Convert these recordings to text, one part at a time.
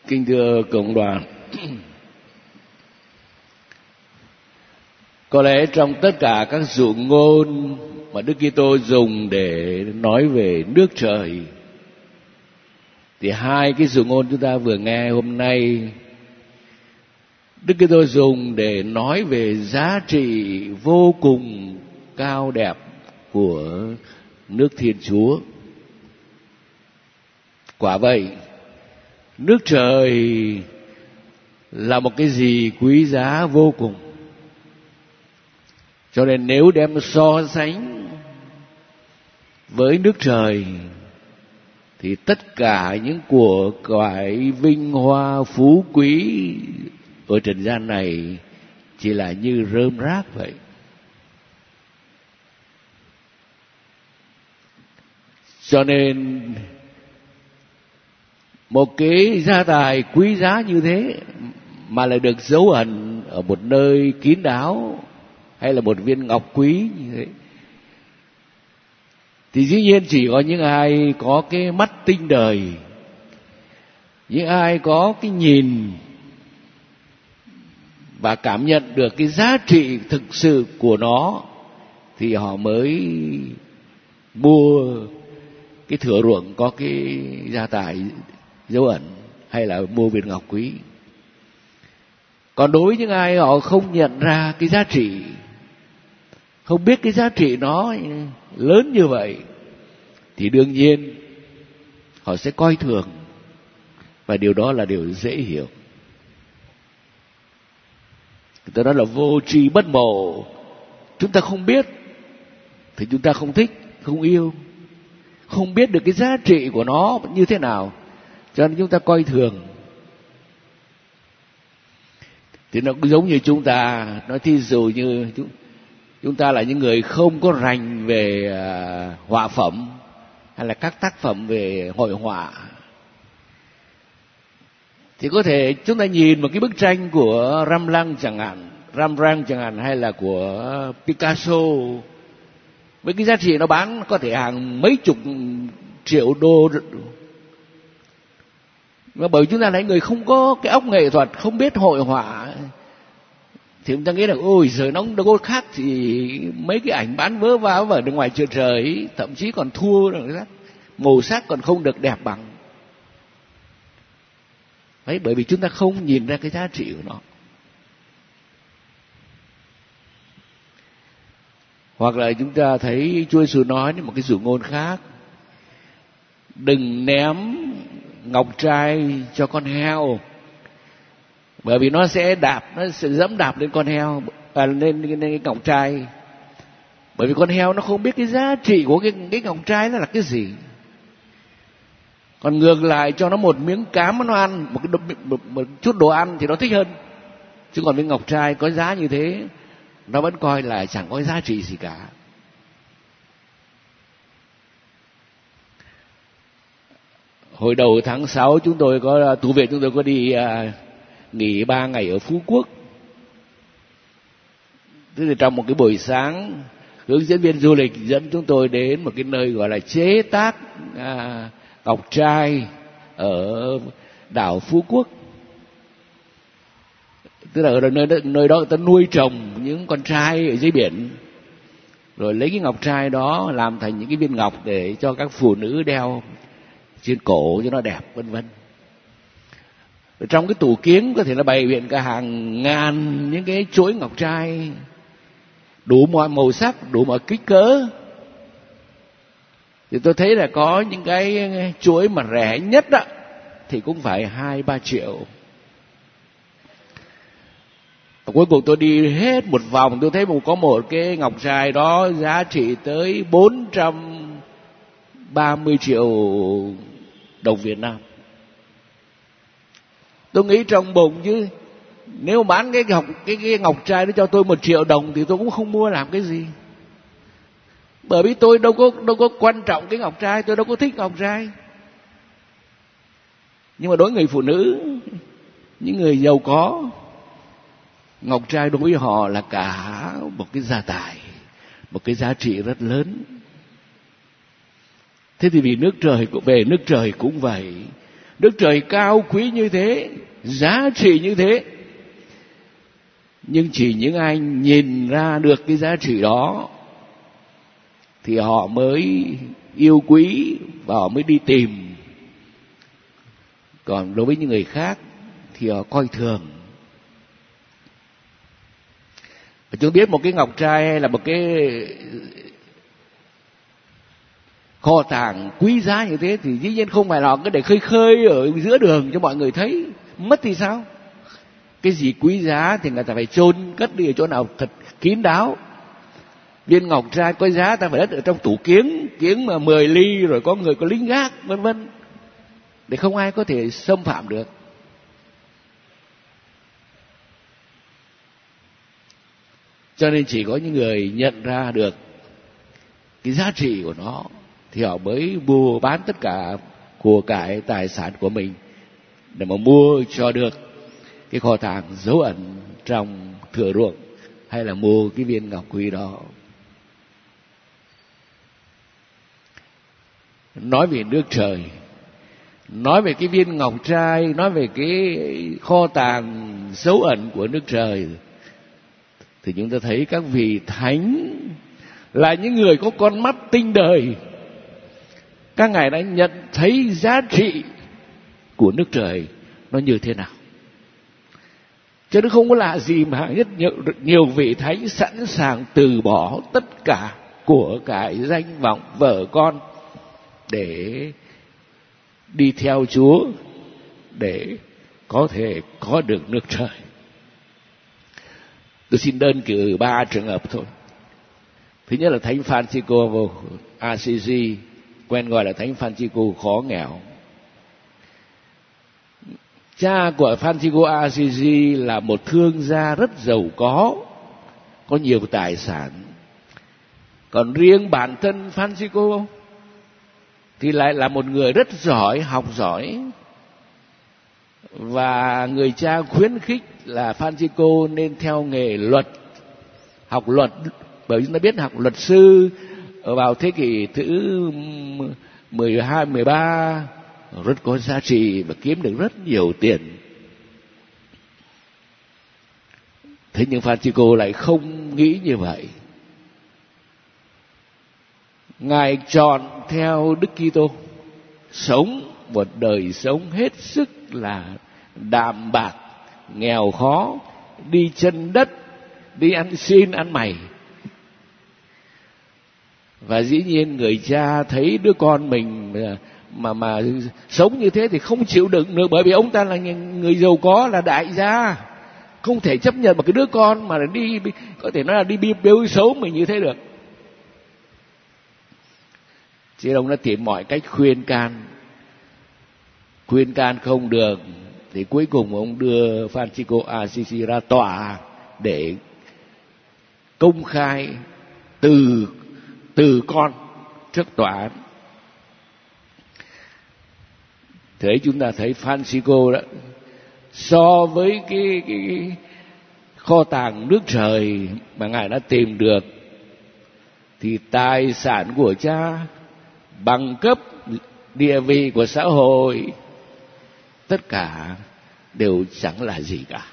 Kính thưa cộng đoàn, có lẽ trong tất cả các dụ ngôn mà Đức Kitô dùng để nói về nước trời, thì hai cái dụ ngôn chúng ta vừa nghe hôm nay, Đức Kitô dùng để nói về giá trị vô cùng cao đẹp của nước Thiên Chúa. Quả vậy, nước trời là một cái gì quý giá vô cùng. Cho nên nếu đem so sánh với nước trời thì tất cả những của cải vinh hoa phú quý ở trần gian này chỉ là như rơm rác vậy. Cho nên một cái gia tài quý giá như thế mà lại được giấu ẩn ở một nơi kín đáo, hay là một viên ngọc quý như thế, thì dĩ nhiên chỉ có những ai có cái mắt tinh đời, những ai có cái nhìn và cảm nhận được cái giá trị thực sự của nó thì họ mới mua cái thửa ruộng có cái gia tài dấu ẩn, hay là mua viên ngọc quý. Còn đối với những ai họ không nhận ra cái giá trị, không biết cái giá trị nó lớn như vậy, thì đương nhiên họ sẽ coi thường, và điều đó là điều dễ hiểu. Người ta nói là vô tri bất mộ. Chúng ta không biết thì chúng ta không thích, không yêu, không biết được cái giá trị của nó như thế nào, cho nên chúng ta coi thường. Thì nó cũng giống như chúng ta, nói thí dụ như chúng ta là những người không có rành về họa phẩm hay là các tác phẩm về hội họa, thì có thể chúng ta nhìn một cái bức tranh của Rembrandt chẳng hạn, hay là của Picasso, với cái giá trị nó bán có thể hàng mấy chục triệu đô, mà bởi chúng ta là người không có cái óc nghệ thuật, không biết hội họa, thì chúng ta nghĩ là ôi giời, nó đâu có khác thì mấy cái ảnh bán vớ va ở bên ngoài chợ trời ấy, thậm chí còn thua rồi, màu sắc còn không được đẹp bằng. Đấy, bởi vì chúng ta không nhìn ra cái giá trị của nó. Hoặc là chúng ta thấy Chúa Giêsu nói một cái dụ ngôn khác: đừng ném ngọc trai cho con heo, bởi vì nó sẽ dẫm đạp lên con heo, lên cái ngọc trai. Bởi vì con heo nó không biết cái giá trị của cái ngọc trai nó là cái gì. Còn ngược lại, cho nó một miếng cám nó ăn, một chút đồ ăn thì nó thích hơn. Chứ còn miếng ngọc trai có giá như thế, nó vẫn coi là chẳng có giá trị gì cả. Hồi đầu tháng 6 chúng tôi có tu viện, chúng tôi có đi nghỉ 3 ngày ở Phú Quốc. Thế thì trong một cái buổi sáng, hướng dẫn viên du lịch dẫn chúng tôi đến một cái nơi gọi là chế tác ngọc trai ở đảo Phú Quốc. Tức là ở nơi đó người ta nuôi trồng những con trai ở dưới biển, rồi lấy cái ngọc trai đó làm thành những cái viên ngọc để cho các phụ nữ đeo trên cổ cho nó đẹp, vân vân. Trong cái tủ kiếng có thể là bày biện cả hàng ngàn những cái chuỗi ngọc trai đủ mọi màu sắc, đủ mọi kích cỡ. Thì tôi thấy là có những cái chuỗi mà rẻ nhất đó thì cũng phải 2-3 triệu. Và cuối cùng tôi đi hết một vòng, tôi thấy có một cái ngọc trai đó giá trị tới 430 triệu đồng Việt Nam. Tôi nghĩ trong bụng chứ nếu bán cái ngọc trai đó cho tôi 1 triệu đồng thì tôi cũng không mua làm cái gì. Bởi vì tôi đâu có quan trọng cái ngọc trai, tôi đâu có thích ngọc trai. Nhưng mà đối với người phụ nữ, những người giàu có, ngọc trai đối với họ là cả một cái gia tài, một cái giá trị rất lớn. Thế thì về nước trời cũng vậy. Đức Trời cao quý như thế, giá trị như thế, nhưng chỉ những ai nhìn ra được cái giá trị đó thì họ mới yêu quý và họ mới đi tìm. Còn đối với những người khác thì họ coi thường. Và chúng biết một cái ngọc trai hay là một cái kho tàng quý giá như thế thì dĩ nhiên không phải là họ cứ để khơi khơi ở giữa đường cho mọi người thấy. Mất thì sao? Cái gì quý giá thì người ta phải chôn cất đi ở chỗ nào thật kín đáo. Viên ngọc trai có giá ta phải đất ở trong tủ kiếng mà 10 ly, rồi có người có lính gác vân vân, để không ai có thể xâm phạm được. Cho nên chỉ có những người nhận ra được cái giá trị của nó thì họ mới mua bán tất cả của cải tài sản của mình để mà mua cho được cái kho tàng dấu ẩn trong thửa ruộng, hay là mua cái viên ngọc quý đó. Nói về nước trời, nói về cái viên ngọc trai, nói về cái kho tàng dấu ẩn của nước trời, thì chúng ta thấy các vị thánh là những người có con mắt tinh đời. Các ngài đã nhận thấy giá trị của nước trời nó như thế nào. Chứ nó không có lạ gì mà nhiều vị thánh sẵn sàng từ bỏ tất cả của cải danh vọng vợ con để đi theo Chúa, để có thể có được nước trời. Tôi xin đơn cử 3 trường hợp thôi. Thứ nhất là Thánh Francisco Assisi, quen gọi là Thánh Francisco khó nghèo. Cha của Francisco Assisi là một thương gia rất giàu có nhiều tài sản. Còn riêng bản thân Francisco thì lại là một người rất giỏi, học giỏi. Và người cha khuyến khích là Francisco nên theo nghề luật, học luật, bởi chúng ta biết học luật sư vào thế kỷ thứ 12, 13 rất có giá trị và kiếm được rất nhiều tiền. Thế nhưng Francisco lại không nghĩ như vậy. Ngài chọn theo Đức Kitô, sống một đời sống hết sức là đạm bạc, nghèo khó, đi chân đất, đi ăn xin ăn mày. Và dĩ nhiên người cha thấy đứa con mình mà sống như thế thì không chịu đựng được, bởi vì ông ta là người giàu có, là đại gia, không thể chấp nhận một cái đứa con mà đi, có thể nói là đi bêu xấu mình như thế được. Chứ ông đã tìm mọi cách khuyên can không được, thì cuối cùng ông đưa Francisco Assisi ra tòa để công khai từ con trước tòa án. Thế chúng ta thấy Francisco đó, so với cái kho tàng nước trời mà ngài đã tìm được, thì tài sản của cha, bằng cấp, địa vị của xã hội, tất cả đều chẳng là gì cả.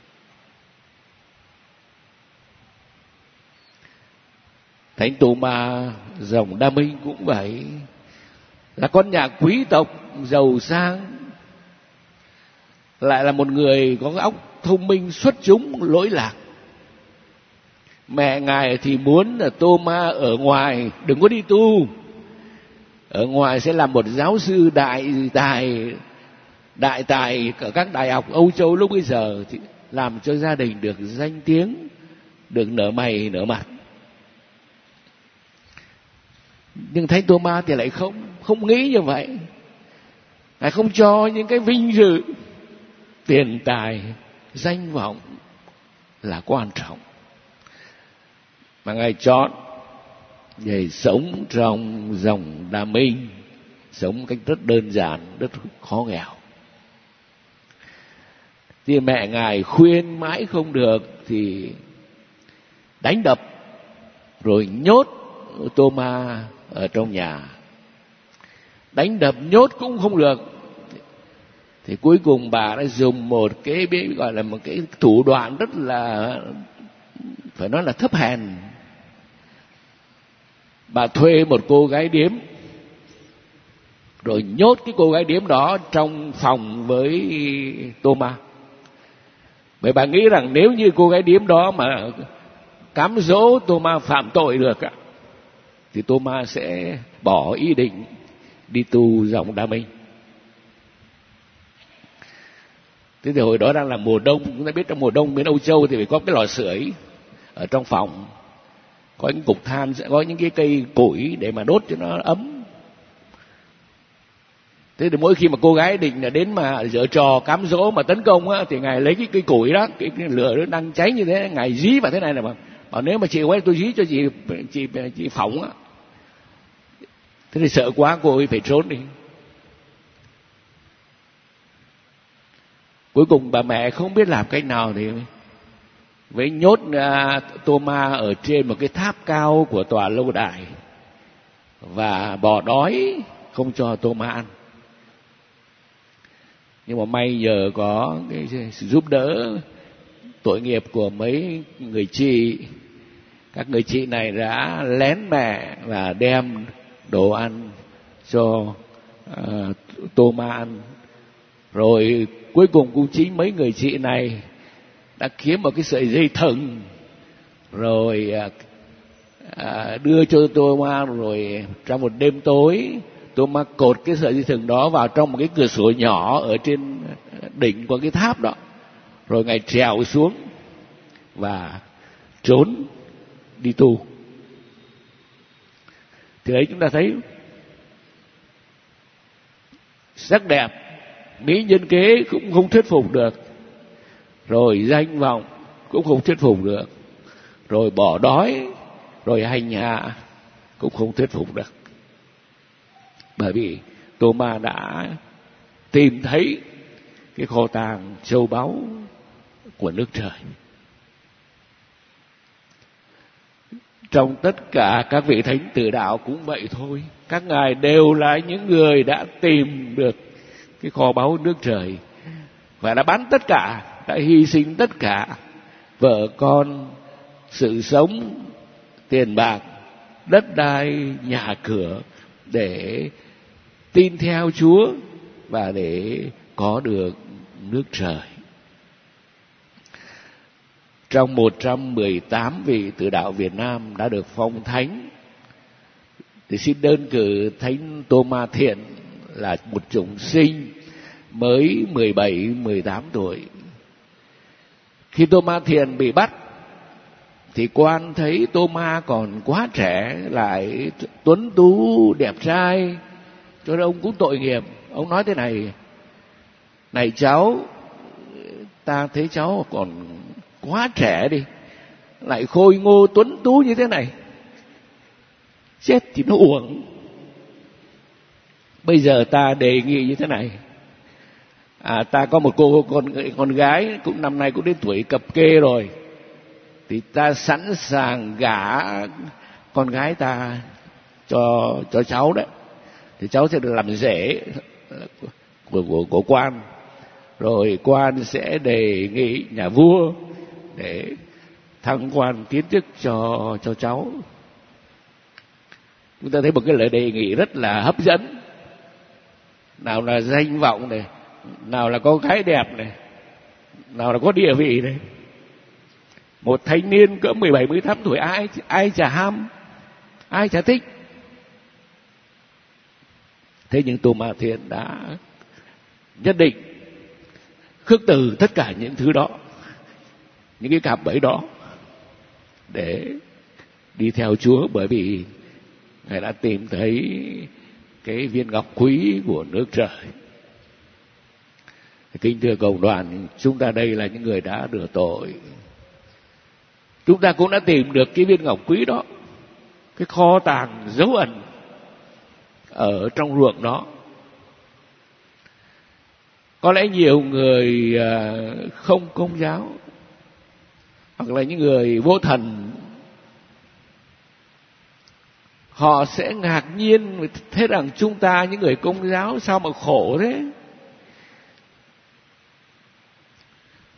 Thánh Tô-ma dòng Đa Minh cũng vậy, là con nhà quý tộc giàu sang, lại là một người có óc thông minh xuất chúng lỗi lạc. Mẹ ngài thì muốn là Tô-ma ở ngoài đừng có đi tu, ở ngoài sẽ làm một giáo sư đại tài ở các đại học Âu Châu lúc bây giờ, thì làm cho gia đình được danh tiếng, được nở mày nở mặt. Nhưng Thánh Tô-ma thì lại không nghĩ như vậy. Ngài không cho những cái vinh dự, tiền tài, danh vọng là quan trọng, mà Ngài chọn để sống trong dòng Đa Minh, sống cách rất đơn giản, rất khó nghèo. Thì mẹ Ngài khuyên mãi không được thì đánh đập, rồi nhốt Tô-ma ở trong nhà. Đánh đập nhốt cũng không được, Thì cuối cùng bà đã dùng một cái gọi là một cái thủ đoạn rất là, phải nói là thấp hèn. Bà thuê một cô gái điếm, rồi nhốt cái cô gái điếm đó trong phòng với Thomas. Bởi bà nghĩ rằng nếu như cô gái điếm đó mà cám dỗ Thomas phạm tội được thì Thomas sẽ bỏ ý định đi tu dòng Đa Minh. Thế thì hồi đó đang là mùa đông, chúng ta biết trong mùa đông bên Âu Châu thì phải có cái lò sưởi ở trong phòng, có những cục than, sẽ có những cái cây củi để mà đốt cho nó ấm. Thế thì mỗi khi mà cô gái định là đến mà giở trò cám dỗ mà tấn công thì ngài lấy cái cây củi đó, cái lửa nó đang cháy như thế, ngài dí vào thế này là bảo nếu mà chị quay tôi dí cho chị phỏng á. Thế thì sợ quá cô ấy phải trốn đi. Cuối cùng bà mẹ không biết làm cách nào thì với nhốt Thomas ở trên một cái tháp cao của tòa lâu đài và bỏ đói không cho Thomas ăn. Nhưng mà may nhờ có cái sự giúp đỡ tội nghiệp của mấy người chị, các người chị này đã lén mẹ và đem đồ ăn cho Thomas ăn. Rồi cuối cùng cũng chính mấy người chị này đã kiếm một cái sợi dây thừng rồi đưa cho Thomas, rồi trong một đêm tối Thomas cột cái sợi dây thừng đó vào trong một cái cửa sổ nhỏ ở trên đỉnh của cái tháp đó, rồi ngài trèo xuống và trốn đi tu. Thì đấy chúng ta thấy sắc đẹp, mỹ nhân kế cũng không thuyết phục được, rồi danh vọng cũng không thuyết phục được, rồi bỏ đói, rồi hành hạ cũng không thuyết phục được. Bởi vì Thomas đã tìm thấy cái kho tàng châu báu của nước trời. Trong tất cả các vị thánh tử đạo cũng vậy thôi, các ngài đều là những người đã tìm được cái kho báu nước trời và đã bán tất cả, đã hy sinh tất cả, vợ con, sự sống, tiền bạc, đất đai, nhà cửa để tin theo Chúa và để có được nước trời. Trong 118 vị tử đạo Việt Nam đã được phong thánh thì xin đơn cử Thánh Thomas Thiện là một chủng sinh mới 17-18 tuổi. Khi Thomas Thiện bị bắt thì quan thấy Thomas còn quá trẻ, lại tuấn tú đẹp trai, cho nên ông cũng tội nghiệp. Ông nói thế này: này cháu, ta thấy cháu còn quá trẻ đi, lại khôi ngô tuấn tú như thế này, chết thì nó uổng. Bây giờ ta đề nghị như thế này, ta có một con gái cũng năm nay cũng đến tuổi cập kê rồi, thì ta sẵn sàng gả con gái ta cho cháu đấy. Thì cháu sẽ được làm rể của quan, rồi quan sẽ đề nghị nhà vua để thăng quan tiến chức cho cháu. Chúng ta thấy một cái lời đề nghị rất là hấp dẫn, nào là danh vọng này, nào là có gái đẹp này, nào là có địa vị này. Một thanh niên cỡ 17-18 tuổi ai chả ham, ai chả thích. Thế nhưng Thomas Thiện đã nhất định khước từ tất cả những thứ đó, những cái cạm bẫy đó, để đi theo Chúa, bởi vì Ngài đã tìm thấy cái viên ngọc quý của nước trời. Kính thưa cộng đoàn, chúng ta đây là những người đã rửa tội. Chúng ta cũng đã tìm được cái viên ngọc quý đó, cái kho tàng dấu ẩn ở trong ruộng đó. Có lẽ nhiều người không công giáo hoặc là những người vô thần, họ sẽ ngạc nhiên thấy rằng chúng ta những người công giáo sao mà khổ thế.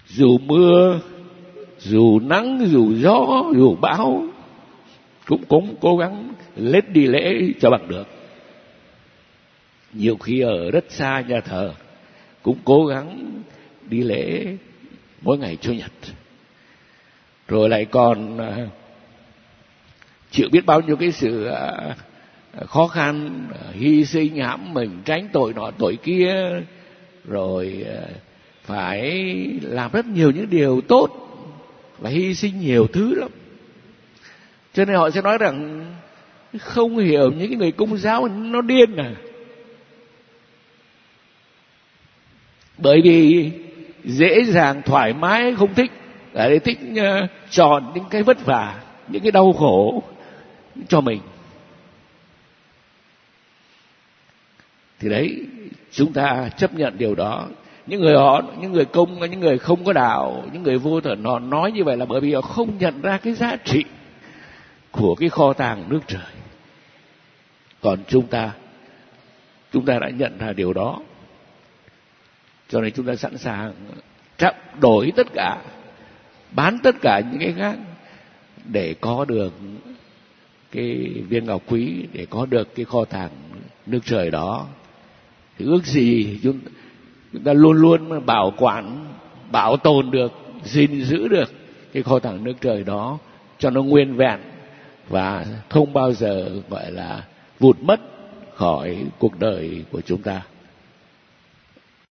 dù mưa, dù nắng, dù gió, dù bão, cũng cố gắng lết đi lễ cho bằng được. Nhiều khi ở rất xa nhà thờ cũng cố gắng đi lễ mỗi ngày Chủ nhật. Rồi lại còn chịu biết bao nhiêu cái sự khó khăn, hy sinh hãm mình tránh tội nọ tội kia, rồi phải làm rất nhiều những điều tốt và hy sinh nhiều thứ lắm. Cho nên họ sẽ nói rằng không hiểu những người Công giáo nó điên à. Bởi vì dễ dàng, thoải mái, không thích, ở đây thích chọn những cái vất vả, những cái đau khổ cho mình. Thì đấy, chúng ta chấp nhận điều đó. Những người công, những người không có đạo, những người vô thần, họ nói như vậy là bởi vì họ không nhận ra cái giá trị của cái kho tàng nước trời. Còn chúng ta đã nhận ra điều đó, cho nên chúng ta sẵn sàng đổi tất cả, bán tất cả những cái khác để có được cái viên ngọc quý, để có được cái kho tàng nước trời đó. Thì ước gì chúng ta luôn luôn bảo quản, bảo tồn được, gìn giữ được cái kho tàng nước trời đó cho nó nguyên vẹn và không bao giờ gọi là vụt mất khỏi cuộc đời của chúng ta.